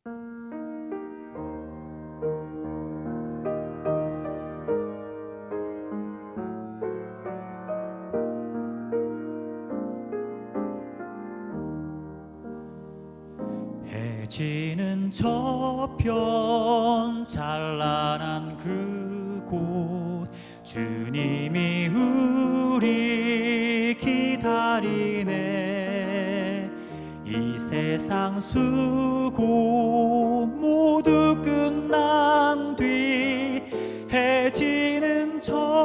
해지는 저편 찬란한 그곳 주님이 우리 기다리네. 이 세상 수고 모두 끝난 뒤 해지는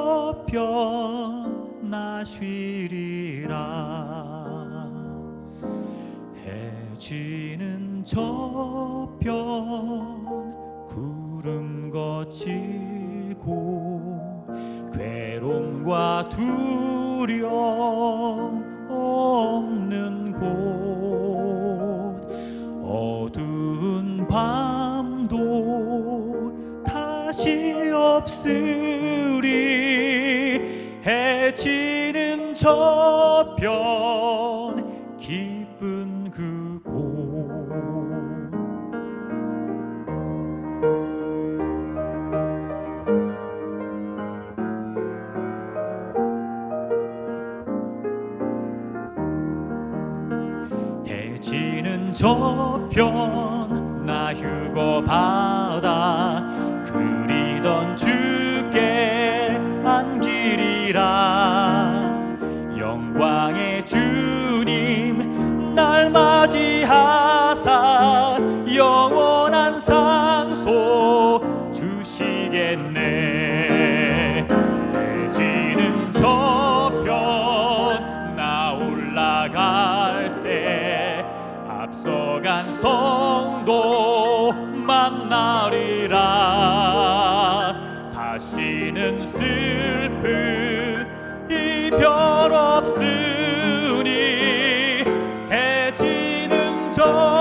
저편 나 쉬리라. 해지는 저편 구름 거치고 괴로움과 두려움 없는 곳 어두운 밤도 다시 없으리. 해지는 저편 기쁜 그곳 해지는 저편 나 휴거 받아 그리던 주께 안기리라. 영광의 주님 날 맞이하사 영원한 상소 주시겠네. 해지는 저편 나 올라갈 때 앞서간 성도 만나리라. 다시는 슬픈 이별 없으니 해지는 저